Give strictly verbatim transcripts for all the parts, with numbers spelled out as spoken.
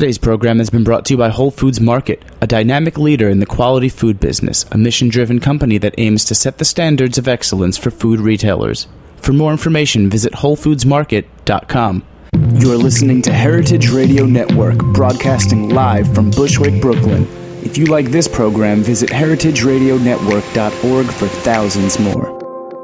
Today's program has been brought to you by Whole Foods Market, a dynamic leader in the quality food business, a mission-driven company that aims to set the standards of excellence for food retailers. For more information, visit whole foods market dot com. You're listening to Heritage Radio Network, broadcasting live from Bushwick, Brooklyn. If you like this program, visit heritage radio network dot org for thousands more.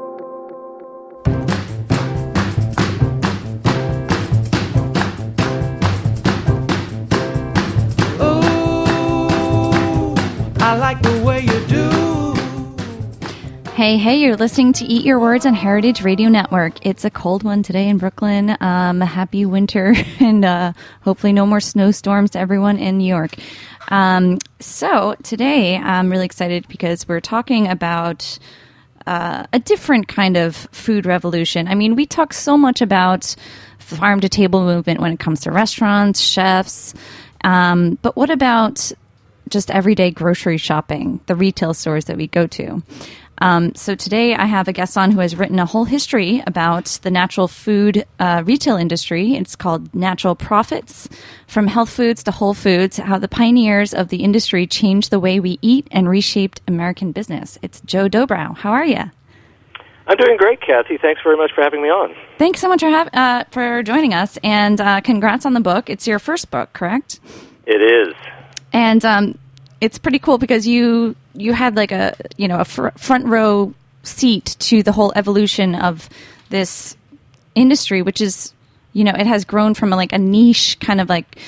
Hey, hey, you're listening to Eat Your Words on Heritage Radio Network. It's a cold one today in Brooklyn. Um, a happy winter and uh, hopefully no more snowstorms to everyone in New York. Um, so today I'm really excited because we're talking about uh, a different kind of food revolution. I mean, we talk so much about farm-to-table movement when it comes to restaurants, chefs, um, but what about just everyday grocery shopping, the retail stores that we go to? Um, so today I have a guest on who has written a whole history about the natural food uh, retail industry. It's called Natural Profits, From Health Foods to Whole Foods, How the Pioneers of the Industry Changed the Way We Eat and Reshaped American Business. It's Joe Dobrow. How are you? I'm doing great, Kathy. Thanks very much for having me on. Thanks so much for, have, uh, for joining us, and uh, congrats on the book. It's your first book, correct? It is. And um, it's pretty cool because you... you had like a, you know, a fr- front row seat to the whole evolution of this industry, which is, you know, it has grown from a, like a niche kind of like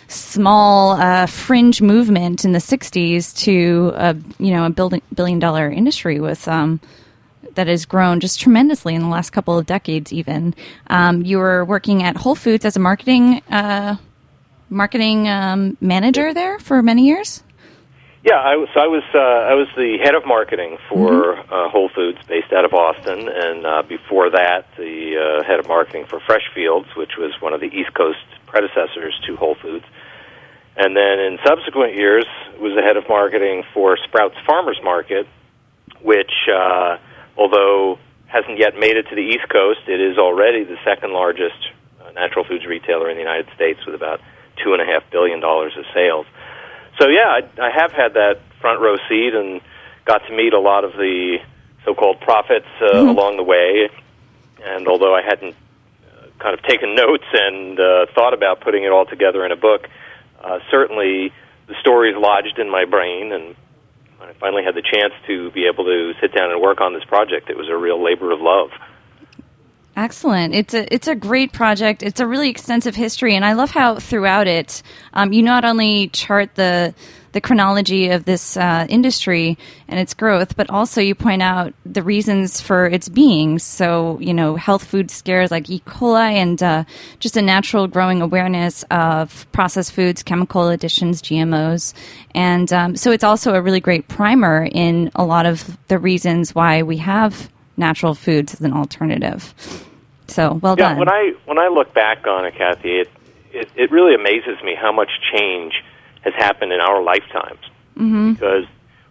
small uh, fringe movement in the sixties to a, you know, a billion, billion dollar industry with, um, that has grown just tremendously in the last couple of decades even. Um, you were working at Whole Foods as a marketing, uh, marketing um, manager there for many years? Yeah, I was. I was. Uh, I was the head of marketing for mm-hmm. uh, Whole Foods, based out of Austin, and uh, before that, the uh, head of marketing for Freshfields, which was one of the East Coast predecessors to Whole Foods. And then in subsequent years, was the head of marketing for Sprouts Farmers Market, which, uh, although hasn't yet made it to the East Coast, it is already the second largest uh, natural foods retailer in the United States, with about two and a half billion dollars of sales. So, yeah, I, I have had that front row seat and got to meet a lot of the so-called prophets uh, mm-hmm. along the way. And although I hadn't uh, kind of taken notes and uh, thought about putting it all together in a book, uh, certainly the stories lodged in my brain. And when I finally had the chance to be able to sit down and work on this project, it was a real labor of love. Excellent. It's a it's a great project. It's a really extensive history, and I love how throughout it, um, you not only chart the the chronology of this uh, industry and its growth, but also you point out the reasons for its being. So, you know, health food scares like E. coli and uh, just a natural growing awareness of processed foods, chemical additions, G M Os. And um, so it's also a really great primer in a lot of the reasons why we have natural foods as an alternative. So, well yeah, done. When I when I look back on it, Kathy, it, it, it really amazes me how much change has happened in our lifetimes. Mm-hmm. Because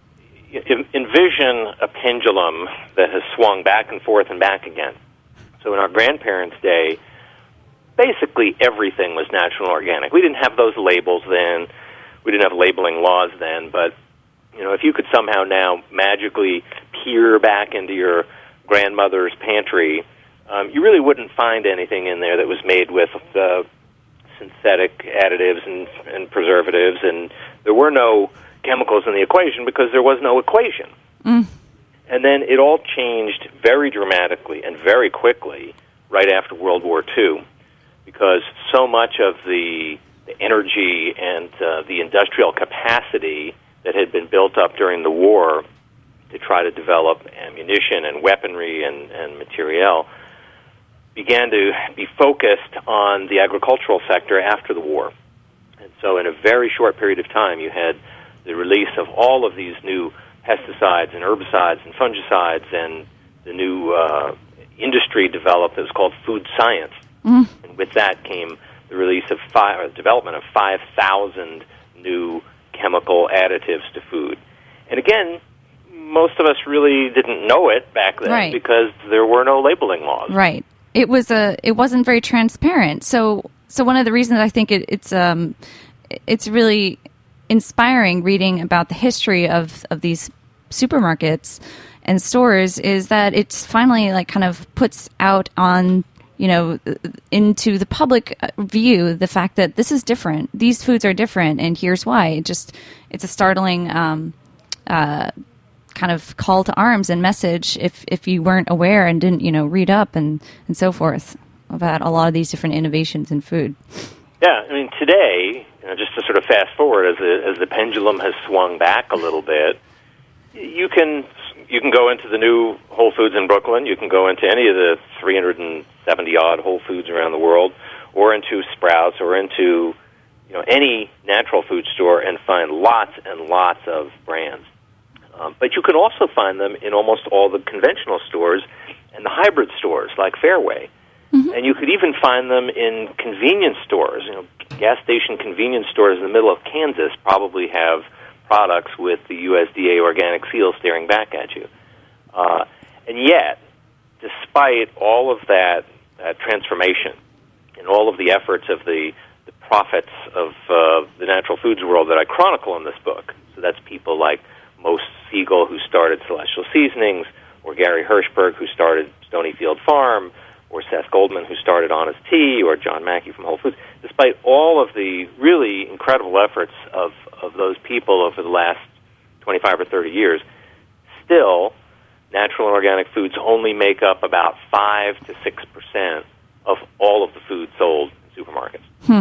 envision a pendulum that has swung back and forth and back again. So in our grandparents' day, basically everything was natural and organic. We didn't have those labels then. We didn't have labeling laws then. But, you know, if you could somehow now magically peer back into your grandmother's pantry, um, you really wouldn't find anything in there that was made with uh, synthetic additives and, and preservatives, and there were no chemicals in the equation because there was no equation. Mm. And then it all changed very dramatically and very quickly right after World War Two, because so much of the, the energy and uh, the industrial capacity that had been built up during the war to try to develop ammunition and weaponry and, and materiel began to be focused on the agricultural sector after the war. And so in a very short period of time, you had the release of all of these new pesticides and herbicides and fungicides, and the new uh, industry developed that was called food science. Mm. And with that came the release of five, or development of five thousand new chemical additives to food. And again, most of us really didn't know it back then, right, because there were no labeling laws. Right. It was a. It wasn't very transparent. So, so one of the reasons I think it, it's um, it's really inspiring reading about the history of, of these supermarkets and stores is that it's finally like kind of puts out on, you know, into the public view the fact that this is different. These foods are different, and here's why. It just it's a startling um, uh, kind of call to arms and message if if you weren't aware and didn't, you know, read up and, and so forth about a lot of these different innovations in food. Yeah, I mean, today, you know, just to sort of fast forward as the, as the pendulum has swung back a little bit, you can you can go into the new Whole Foods in Brooklyn, you can go into any of the three hundred seventy-odd Whole Foods around the world, or into Sprouts, or into, you know, any natural food store and find lots and lots of brands. Um, but you can also find them in almost all the conventional stores and the hybrid stores like Fairway. Mm-hmm. And you could even find them in convenience stores. You know, gas station convenience stores in the middle of Kansas probably have products with the U S D A organic seal staring back at you. Uh, and yet, despite all of that uh, transformation and all of the efforts of the, the prophets of uh, the natural foods world that I chronicle in this book, so that's people like Mo Siegel, who started Celestial Seasonings, or Gary Hirshberg, who started Stonyfield Farm, or Seth Goldman, who started Honest Tea, or John Mackey from Whole Foods, despite all of the really incredible efforts of, of those people over the last twenty-five or thirty years, still, natural and organic foods only make up about five to six percent of all of the food sold in supermarkets. Hmm.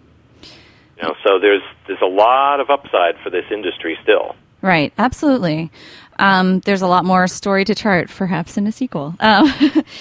You know, so there's there's a lot of upside for this industry still. Right, absolutely. Um, there's a lot more story to chart, perhaps, in a sequel. Um,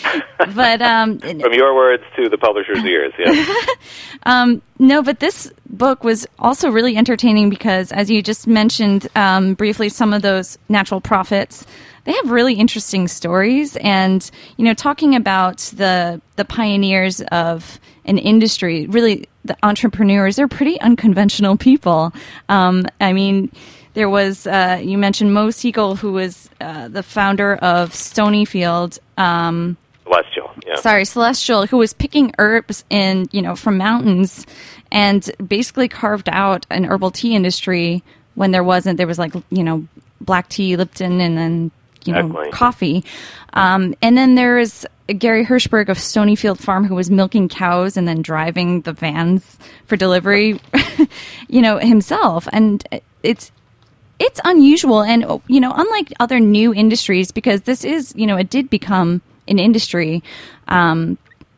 but um, from your words to the publisher's ears, yeah. um, no, but this book was also really entertaining because, as you just mentioned um, briefly, some of those natural prophets, they have really interesting stories, and you know, talking about the the pioneers of an industry, really the entrepreneurs, they're pretty unconventional people. Um, I mean. There was, uh, you mentioned Mo Siegel, who was uh, the founder of Stonyfield. Um, Celestial, yeah. Sorry, Celestial, who was picking herbs in, you know, from mountains and basically carved out an herbal tea industry when there wasn't. There was like, you know, black tea, Lipton, and then, you know, exactly. coffee. Um, and then there is Gary Hirshberg of Stonyfield Farm, who was milking cows and then driving the vans for delivery, you know, himself. And it's, It's unusual, and, you know, unlike other new industries, because this is, you know, it did become an industry. Um,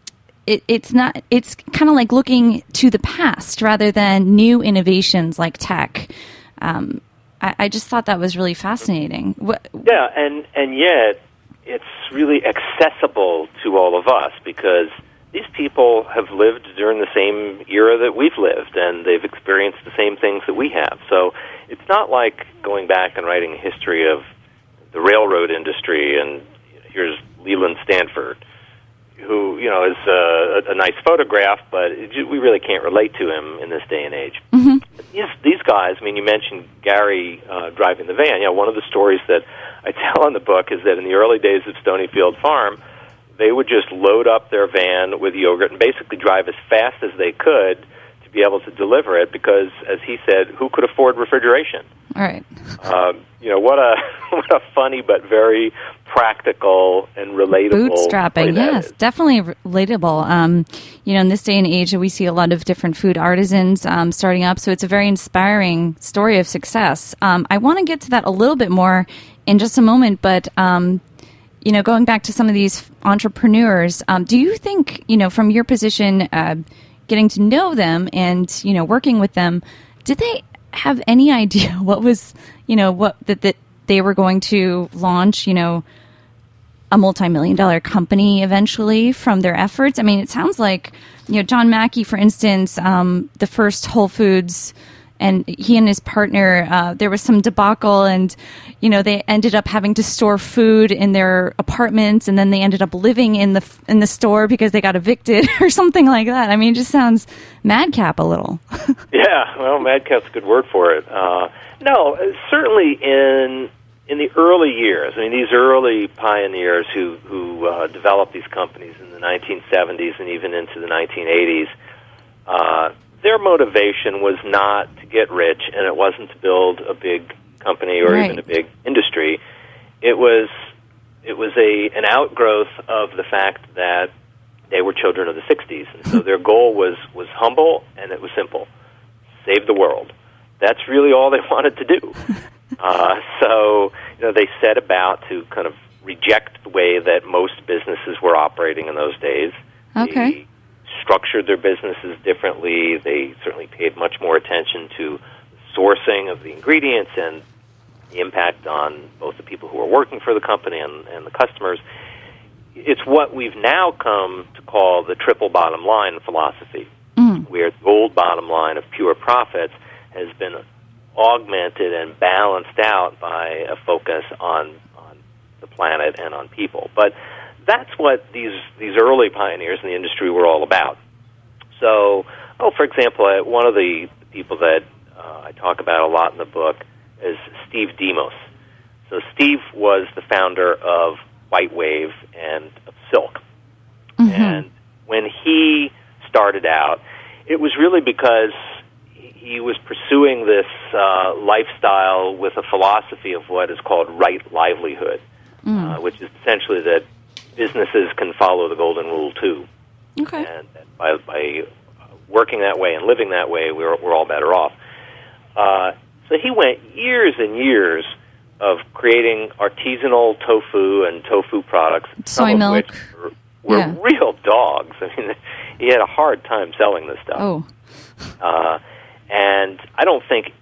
it, it's not. It's kind of like looking to the past rather than new innovations like tech. Um, I, I just thought that was really fascinating. What, yeah, and and yet it's really accessible to all of us because these people have lived during the same era that we've lived, and they've experienced the same things that we have. So it's not like going back and writing a history of the railroad industry, and here's Leland Stanford, who, you know, is a, a nice photograph, but it, we really can't relate to him in this day and age. Mm-hmm. These, these guys, I mean, you mentioned Gary uh, driving the van. You know, one of the stories that I tell in the book is that in the early days of Stonyfield Farm, they would just load up their van with yogurt and basically drive as fast as they could to be able to deliver it because, as he said, who could afford refrigeration? All right. Um, you know, what a what a funny but very practical and relatable. Bootstrapping, yes, definitely relatable. Um, you know, in this day and age, we see a lot of different food artisans um, starting up, so it's a very inspiring story of success. Um, I want to get to that a little bit more in just a moment, but... Um, You know, going back to some of these entrepreneurs, um, do you think, you know, from your position, uh, getting to know them and, you know, working with them, did they have any idea what was, you know, what that, that they were going to launch, you know, a multi-million dollar company eventually from their efforts? I mean, it sounds like, you know, John Mackey, for instance, um, the first Whole Foods, and he and his partner, uh, there was some debacle, and, you know, they ended up having to store food in their apartments, and then they ended up living in the in the store because they got evicted or something like that. I mean, it just sounds madcap a little. Yeah, well, madcap's a good word for it. Uh, no, certainly in in the early years, I mean, these early pioneers who, who uh, developed these companies in the nineteen seventies and even into the nineteen eighties, uh, their motivation was not to get rich, and it wasn't to build a big company or right. even a big industry. It was it was a an outgrowth of the fact that they were children of the sixties, and so their goal was, was humble, and it was simple. Save the world. That's really all they wanted to do. Uh, so, you know, they set about to kind of reject the way that most businesses were operating in those days. Okay. They structured their businesses differently. They certainly paid much more attention to sourcing of the ingredients and the impact on both the people who are working for the company and, and the customers. It's what we've now come to call the triple bottom line philosophy, mm. where the old bottom line of pure profits has been augmented and balanced out by a focus on, on the planet and on people. But that's what these these early pioneers in the industry were all about. So, oh, for example, uh, one of the people that uh, I talk about a lot in the book is Steve Demos. So Steve was the founder of White Wave and of Silk. Mm-hmm. And when he started out, it was really because he was pursuing this uh, lifestyle with a philosophy of what is called right livelihood, mm. uh, which is essentially that businesses can follow the golden rule too. Okay. And by, by working that way and living that way, we're, we're all better off. Uh, so he went years and years of creating artisanal tofu and tofu products. Soy milk. Which were, were yeah. real dogs. I mean, he had a hard time selling this stuff. Oh. Uh, and I don't think,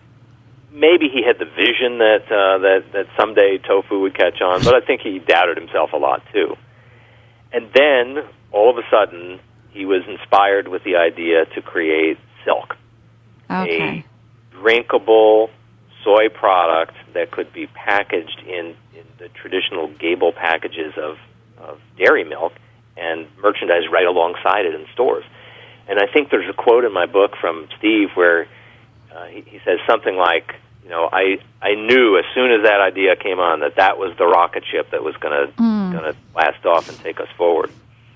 maybe he had the vision that, uh, that, that someday tofu would catch on, but I think he doubted himself a lot too. And then, all of a sudden, he was inspired with the idea to create Silk. Okay. A drinkable soy product that could be packaged in, in the traditional gable packages of, of dairy milk and merchandised right alongside it in stores. And I think there's a quote in my book from Steve where uh, he, he says something like, you know, I, I knew as soon as that idea came on that that was the rocket ship that was going to mm. going to blast off and take us forward.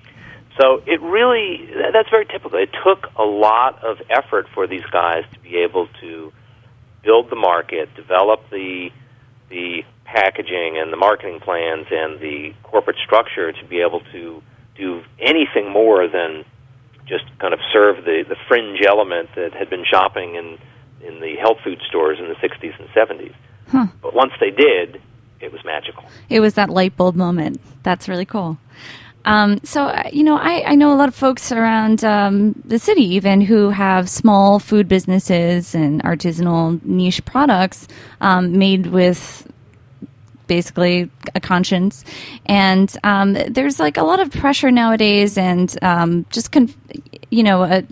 So it really, that's very typical. It took a lot of effort for these guys to be able to build the market, develop the the packaging and the marketing plans and the corporate structure to be able to do anything more than just kind of serve the, the fringe element that had been shopping in, in the health food stores in the sixties and seventies. Huh. But once they did, it was magical. It was that light bulb moment. That's really cool. Um, so, you know, I, I know a lot of folks around um, the city even who have small food businesses and artisanal niche products um, made with basically a conscience. And um, there's like a lot of pressure nowadays and um, just, conf- you know, a,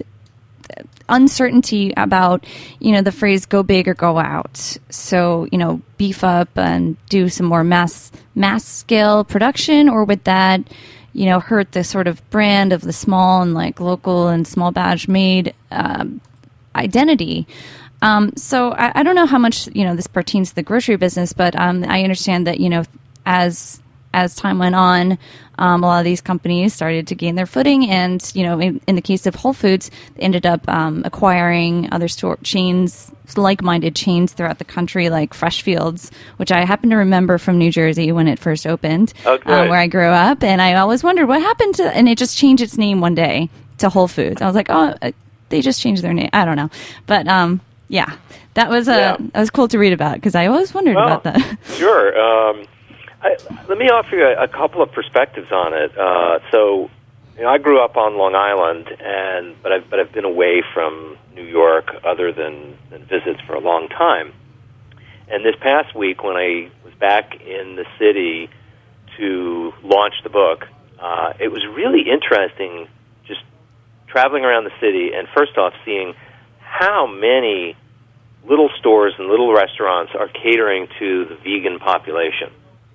uncertainty about, you know, the phrase go big or go out. So, you know, beef up and do some more mass mass scale production, or would that, you know, hurt the sort of brand of the small and like local and small batch made um, identity? Um, so I, I don't know how much, you know, this pertains to the grocery business, but um, I understand that, you know, as as time went on, um, a lot of these companies started to gain their footing, and you know, in, in the case of Whole Foods, they ended up um, acquiring other store chains, like-minded chains throughout the country, like Freshfields, which I happen to remember from New Jersey when it first opened, oh, uh, where I grew up, and I always wondered what happened to, and it just changed its name one day to Whole Foods. I was like, oh, they just changed their name. I don't know, but um, yeah, that was a yeah. that was cool to read about because I always wondered well, about that. Sure. Um, I, let me offer you a, a couple of perspectives on it. Uh, so, you know, I grew up on Long Island, and but I've but I've been away from New York, other than, than visits, for a long time. And this past week, when I was back in the city to launch the book, uh, it was really interesting just traveling around the city and first off seeing how many little stores and little restaurants are catering to the vegan population.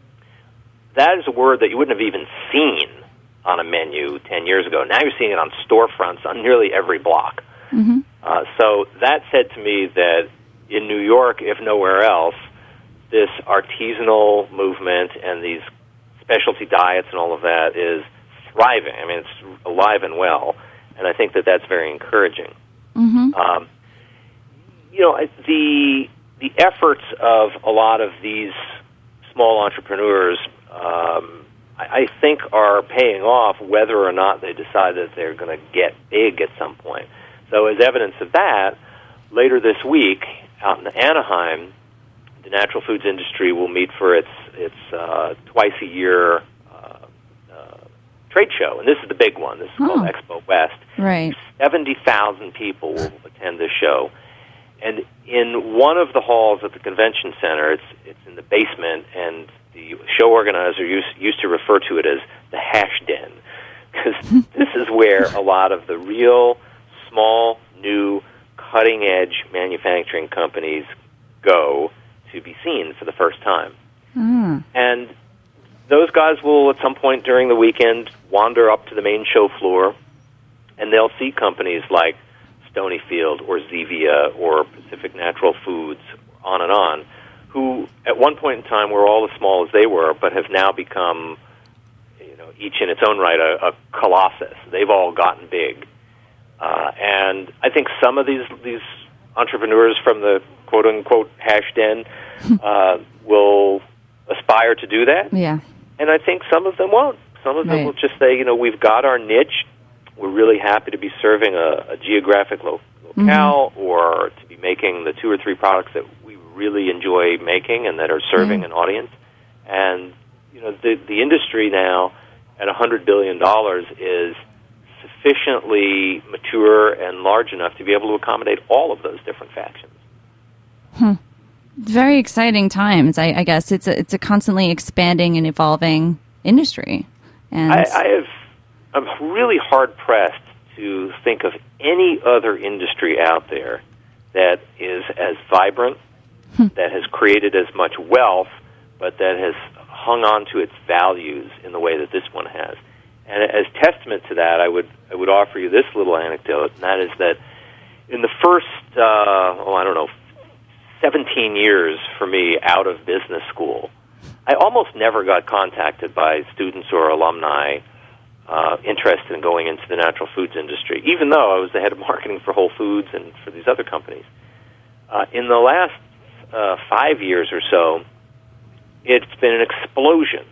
That is a word that you wouldn't have even seen on a menu ten years ago. Now you're seeing it on storefronts on nearly every block. Mm-hmm. Uh, so that said to me that in New York, if nowhere else, this artisanal movement and these specialty diets and all of that is thriving. I mean, it's alive and well, and I think that that's very encouraging. Mm-hmm. Um, you know, the the efforts of a lot of these small entrepreneurs, um, I, I think, are paying off whether or not they decide that they're going to get big at some point. So as evidence of that, later this week, out in Anaheim, the natural foods industry will meet for its, its uh, twice-a-year uh, uh, trade show. And this is the big one. This is oh. called Expo West. Right. seventy thousand people will attend this show. And in one of the halls at the convention center, it's it's in the basement, and the show organizer used, used to refer to it as the hash den, because this is where a lot of the real small, new, cutting-edge manufacturing companies go to be seen for the first time. Mm. And those guys will, at some point during the weekend, wander up to the main show floor, and they'll see companies like Stonyfield or Zevia or Pacific Natural Foods, on and on, who at one point in time were all as small as they were, but have now become, you know, each in its own right, a, a colossus. They've all gotten big. Uh, and I think some of these these entrepreneurs from the quote-unquote hash den uh, will aspire to do that. Yeah. And I think some of them won't. Some of them Right. will just say, you know, we've got our niche. We're really happy to be serving a, a geographic lo- locale mm-hmm. or to be making the two or three products that we really enjoy making and that are serving mm-hmm. an audience. And, you know, the, the industry now at one hundred billion dollars is sufficiently mature and large enough to be able to accommodate all of those different factions. Hmm. Very exciting times, I, I guess. It's a, it's a constantly expanding and evolving industry. And I, I have... I'm really hard-pressed to think of any other industry out there that is as vibrant, hmm. that has created as much wealth, but that has hung on to its values in the way that this one has. And as testament to that, I would I would offer you this little anecdote, and that is that in the first, uh, oh, I don't know, seventeen years for me out of business school, I almost never got contacted by students or alumni Uh, interested in going into the natural foods industry, even though I was the head of marketing for Whole Foods and for these other companies. Uh, in the last uh, five years or so, it's been an explosion,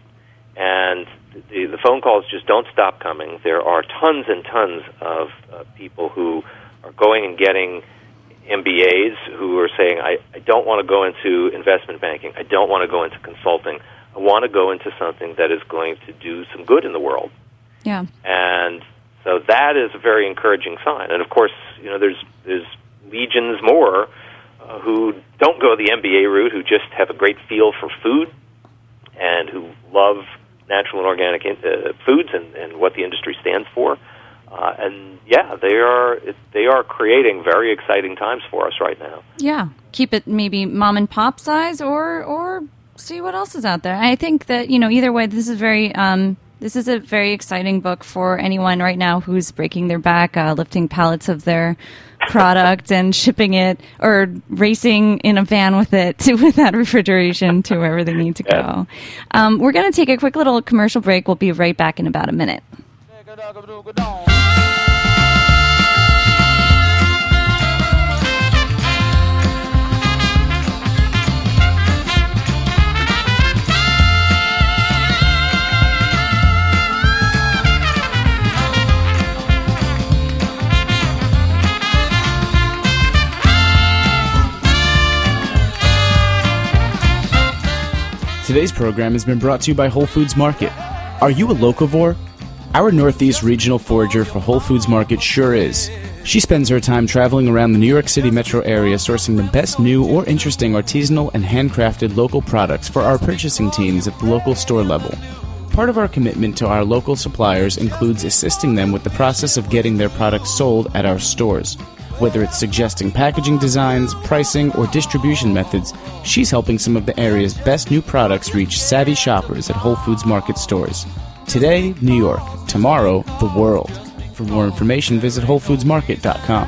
and the, the phone calls just don't stop coming. There are tons and tons of uh, people who are going and getting M B As who are saying, I, I don't want to go into investment banking. I don't want to go into consulting. I want to go into something that is going to do some good in the world. Yeah. And so that is a very encouraging sign. And, of course, you know, there's there's legions more uh, who don't go the M B A route, who just have a great feel for food and who love natural and organic in, uh, foods and, and what the industry stands for. Uh, and, yeah, they are it, they are creating very exciting times for us right now. Yeah. Keep it maybe mom and pop size or, or see what else is out there. I think that, you know, either way, this is very... Um, This is a very exciting book for anyone right now who's breaking their back, uh, lifting pallets of their product and shipping it or racing in a van with it to without refrigeration to wherever they need to go. Um, we're going to take a quick little commercial break. We'll be right back in about a minute. Today's program has been brought to you by Whole Foods Market. Are you a locavore? Our Northeast Regional Forager for Whole Foods Market sure is. She spends her time traveling around the New York City metro area sourcing the best new or interesting artisanal and handcrafted local products for our purchasing teams at the local store level. Part of our commitment to our local suppliers includes assisting them with the process of getting their products sold at our stores. Whether it's suggesting packaging designs, pricing, or distribution methods, she's helping some of the area's best new products reach savvy shoppers at Whole Foods Market stores. Today, New York. Tomorrow, the world. For more information, visit whole foods market dot com.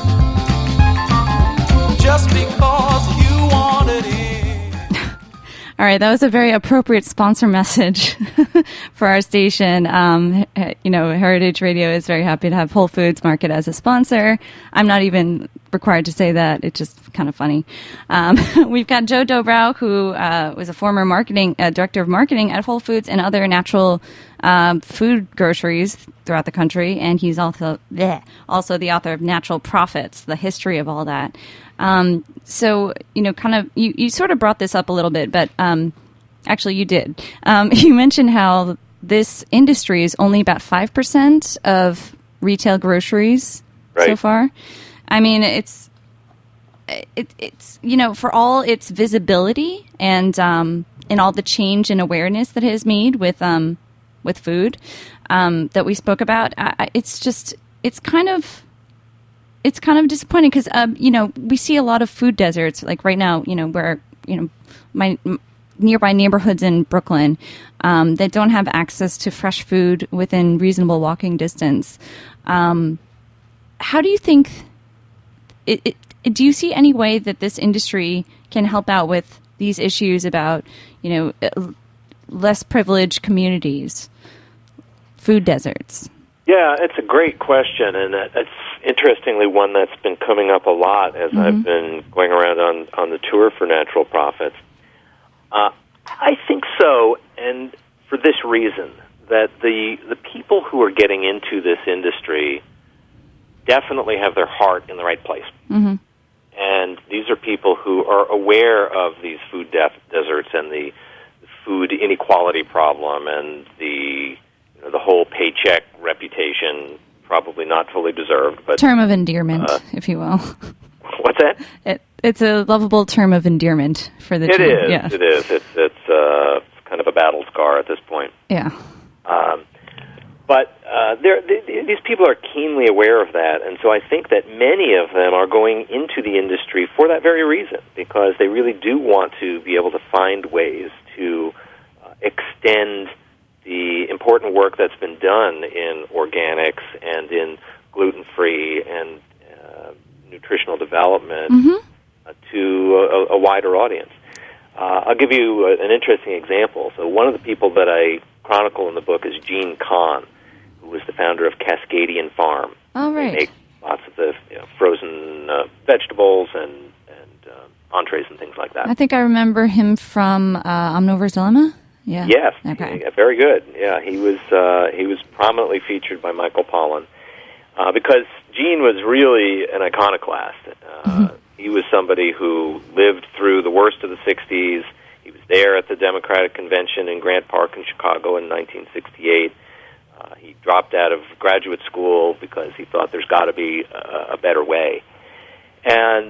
Just because you wanted it. All right, that was a very appropriate sponsor message for our station. Um, you know, Heritage Radio is very happy to have Whole Foods Market as a sponsor. I'm not even required to say that. It's just kind of funny. Um, we've got Joe Dobrow, who uh, was a former marketing uh, director of marketing at Whole Foods and other natural um, food groceries throughout the country, and he's also bleh, also the author of Natural Profits, the history of all that. Um, so, you know, kind of, you, you sort of brought this up a little bit, but um, actually you did. Um, you mentioned how this industry is only about five percent of retail groceries right. so far. I mean, it's, it, it's, you know, for all its visibility and, um, and all the change and awareness that it has made with, um, with food, um, that we spoke about, I, it's just, it's kind of, it's kind of disappointing because, um, you know, we see a lot of food deserts, like right now, you know, where, you know, my m- nearby neighborhoods in Brooklyn, um, that don't have access to fresh food within reasonable walking distance. Um, how do you think, it, it, do you see any way that this industry can help out with these issues about, you know, less privileged communities, food deserts? Yeah, it's a great question, and it's interestingly one that's been coming up a lot as mm-hmm. I've been going around on, on the tour for Natural Profits. Uh, I think so, and for this reason, that the the people who are getting into this industry definitely have their heart in the right place. Mm-hmm. And these are people who are aware of these food def- deserts and the, the food inequality problem and the you know, the whole paycheck reputation, probably not fully deserved. But term of endearment, uh, if you will. What's that? It, it's a lovable term of endearment for the It team. is. Yeah. It is. It's it's uh, kind of a battle scar at this point. Yeah. Um, but uh, they're, they, these people are keenly aware of that, and so I think that many of them are going into the industry for that very reason, because they really do want to be able to find ways to uh, extend the important work that's been done in organics and in gluten-free and uh, nutritional development mm-hmm. uh, to a, a wider audience. Uh, I'll give you a, an interesting example. So one of the people that I chronicle in the book is Gene Kahn, who was the founder of Cascadian Farm. Oh, right. They make lots of the you know, frozen uh, vegetables and, and uh, entrees and things like that. I think I remember him from uh, Omnivore's Dilemma. Yeah. Yes. Okay. Yeah, very good. Yeah, he was uh, he was prominently featured by Michael Pollan uh, because Gene was really an iconoclast. Uh, mm-hmm. He was somebody who lived through the worst of the sixties. He was there at the Democratic Convention in Grant Park in Chicago in nineteen sixty-eight. Uh, he dropped out of graduate school because he thought there's got to be a, a better way. And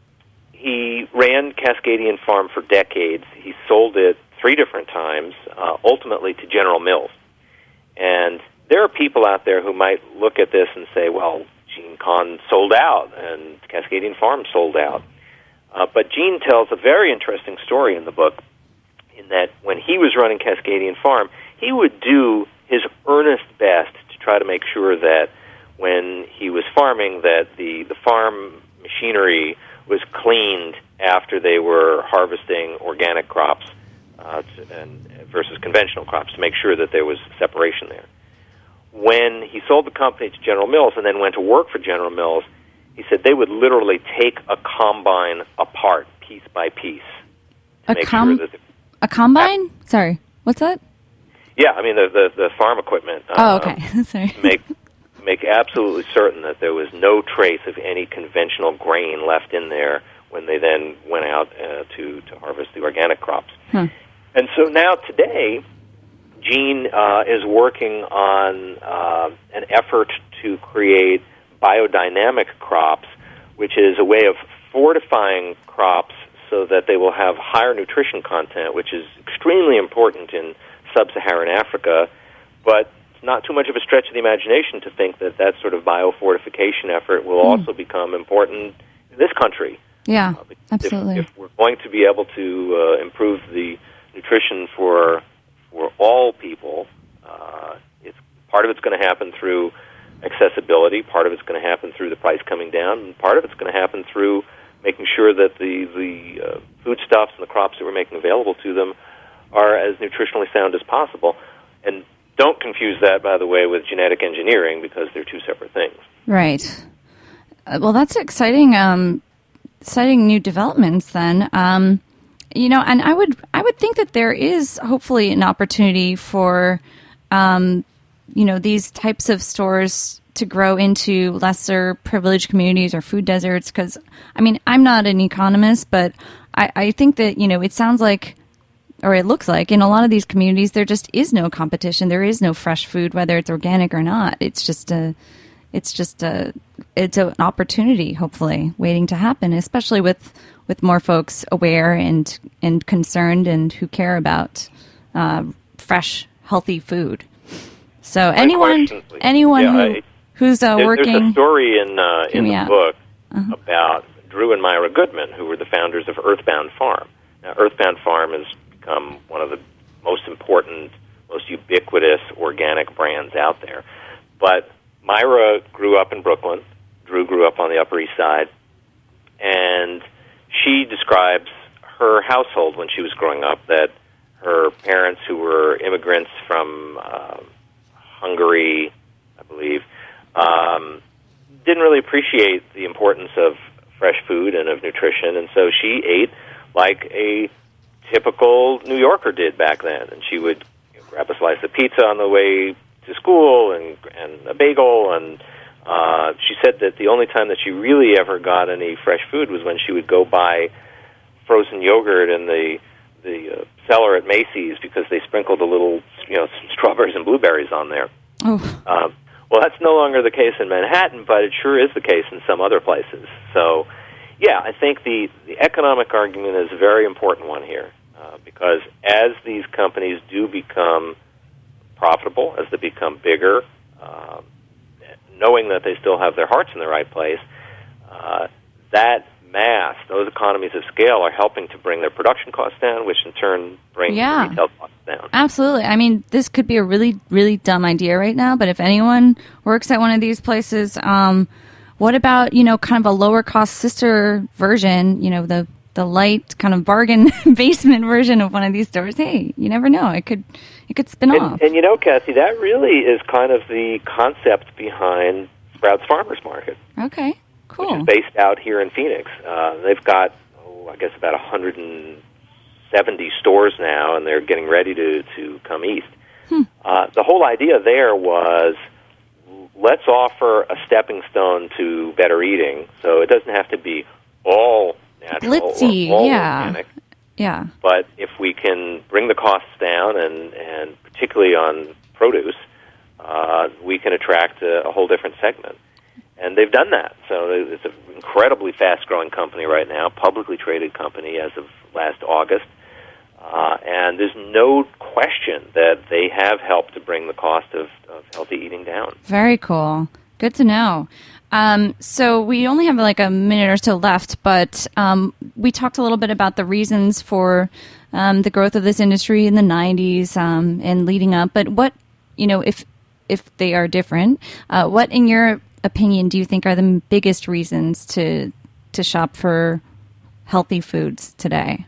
he ran Cascadian Farm for decades. He sold it three different times, uh, ultimately to General Mills. And there are people out there who might look at this and say, well, Gene Kahn sold out, and Cascadian Farm sold out. Uh, but Gene tells a very interesting story in the book, in that when he was running Cascadian Farm, he would do his earnest best to try to make sure that when he was farming, that the, the farm machinery was cleaned after they were harvesting organic crops uh, to, and versus conventional crops, to make sure that there was separation there. When he sold the company to General Mills and then went to work for General Mills, he said they would literally take a combine apart piece by piece to a make com- sure that the, a combine? Uh, Sorry, what's that? Yeah, I mean the the, the farm equipment. Oh, okay. Um, Sorry. make make absolutely certain that there was no trace of any conventional grain left in there when they then went out uh, to to harvest the organic crops. Hmm. And so now today, Gene uh, is working on uh, an effort to create biodynamic crops, which is a way of fortifying crops so that they will have higher nutrition content, which is extremely important in sub-Saharan Africa, but it's not too much of a stretch of the imagination to think that that sort of biofortification effort will mm. also become important in this country. Yeah, uh, absolutely. If, if we're going to be able to uh, improve the nutrition for for all people, uh, it's part of it's going to happen through accessibility, part of it's going to happen through the price coming down, and part of it's going to happen through making sure that the, the uh, foodstuffs and the crops that we're making available to them are as nutritionally sound as possible. And don't confuse that, by the way, with genetic engineering, because they're two separate things. Right. Uh, well, that's exciting, um, exciting new developments then. Um, you know, and I would I would think that there is hopefully an opportunity for, um, you know, these types of stores to grow into lesser privileged communities or food deserts. Because, I mean, I'm not an economist, but I, I think that, you know, it sounds like, or it looks like, in a lot of these communities, there just is no competition. There is no fresh food, whether it's organic or not. It's just a, it's just a, it's an opportunity, hopefully, waiting to happen, especially with, with more folks aware and, and concerned and who care about uh, fresh, healthy food. So anyone, anyone yeah, who, I, who's uh, there, working... There's a story in, uh, in the yeah. book uh-huh. about Drew and Myra Goodman, who were the founders of Earthbound Farm. Now, Earthbound Farm has become one of the most important, most ubiquitous organic brands out there. But Myra grew up in Brooklyn. Drew grew up on the Upper East Side. And she describes her household when she was growing up, that her parents, who were immigrants from uh, Hungary, I believe, um, didn't really appreciate the importance of fresh food and of nutrition, and so she ate like a typical New Yorker did back then. And she would, you know, grab a slice of pizza on the way to school and and a bagel. And uh, she said that the only time that she really ever got any fresh food was when she would go buy frozen yogurt in the the uh, cellar at Macy's, because they sprinkled a little, you know, some strawberries and blueberries on there. Oh. Um, well, that's no longer the case in Manhattan, but it sure is the case in some other places. So, yeah, I think the, the economic argument is a very important one here, uh, because as these companies do become profitable, as they become bigger, uh, knowing that they still have their hearts in the right place, uh, that mass, those economies of scale, are helping to bring their production costs down, which in turn brings yeah. the retail costs down. Absolutely. I mean, this could be a really, really dumb idea right now, but if anyone works at one of these places, um, what about, you know, kind of a lower cost sister version, you know, the, the light kind of bargain basement version of one of these stores? Hey, you never know. It could, it could spin and, off. And, you know, Kathy, that really is kind of the concept behind Sprouts Farmers Market. Okay. Cool. Which is based out here in Phoenix. Uh, they've got, oh, I guess, about one hundred seventy stores now, and they're getting ready to, to come east. Hmm. Uh, the whole idea there was, let's offer a stepping stone to better eating, so it doesn't have to be all natural glitzy, or all yeah. organic. Yeah. But if we can bring the costs down, and, and particularly on produce, uh, we can attract a, a whole different segment. And they've done that. So it's an incredibly fast-growing company right now, publicly traded company as of last August. Uh, and there's no question that they have helped to bring the cost of, of healthy eating down. Very cool. Good to know. Um, so we only have like a minute or so left, but um, we talked a little bit about the reasons for um, the growth of this industry in the nineties um, and leading up. But what, you know, if if they are different, uh, what in your opinion do you think are the biggest reasons to to shop for healthy foods today?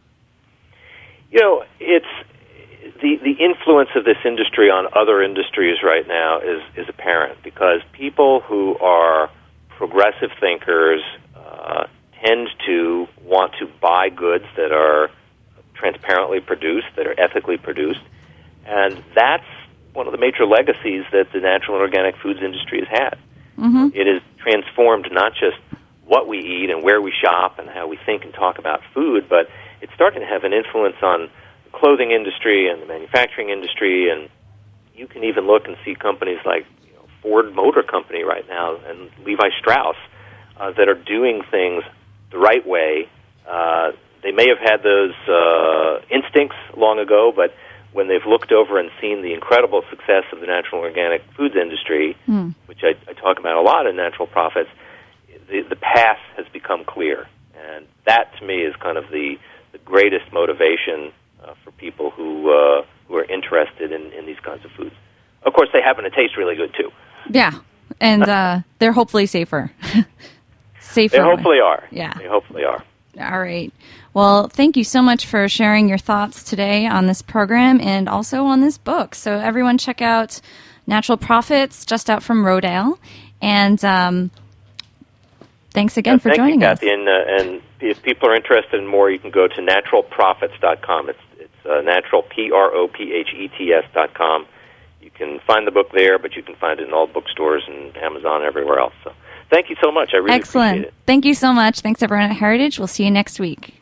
You know, it's the the influence of this industry on other industries right now is is apparent, because people who are progressive thinkers uh, tend to want to buy goods that are transparently produced, that are ethically produced, and that's one of the major legacies that the natural and organic foods industry has had. Mm-hmm. It has transformed not just what we eat and where we shop and how we think and talk about food, but it's starting to have an influence on the clothing industry and the manufacturing industry. And you can even look and see companies like, you know, Ford Motor Company right now and Levi Strauss uh, that are doing things the right way. Uh, they may have had those uh, instincts long ago, but when they've looked over and seen the incredible success of the natural organic foods industry, mm. which I, I talk about a lot in Natural Profits, the, the path has become clear. And that, to me, is kind of the, the greatest motivation uh, for people who uh, who are interested in, in these kinds of foods. Of course, they happen to taste really good, too. Yeah, and uh, they're hopefully safer. safer. They hopefully are. Yeah. They hopefully are. All right. Well, thank you so much for sharing your thoughts today on this program and also on this book. So everyone check out Natural Profits, just out from Rodale. And um, thanks again yeah, for thank joining you, us. Kathy. And, uh, and if people are interested in more, you can go to natural profits dot com. It's, it's uh, natural, P R O P H E T S dot com. You can find the book there, but you can find it in all bookstores and Amazon and everywhere else. So thank you so much. I really Excellent. appreciate it. Thank you so much. Thanks, everyone at Heritage. We'll see you next week.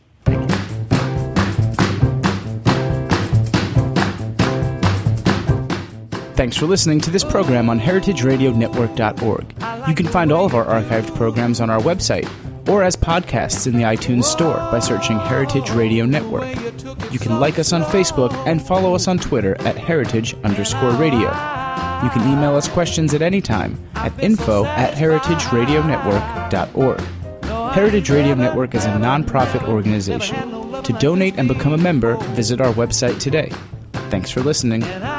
Thanks for listening to this program on heritage radio network dot org. You can find all of our archived programs on our website or as podcasts in the iTunes Store by searching Heritage Radio Network. You can like us on Facebook and follow us on Twitter at heritage underscore radio. You can email us questions at any time at info at heritage radio network dot org. Heritage Radio Network is a non-profit organization. To donate and become a member, visit our website today. Thanks for listening.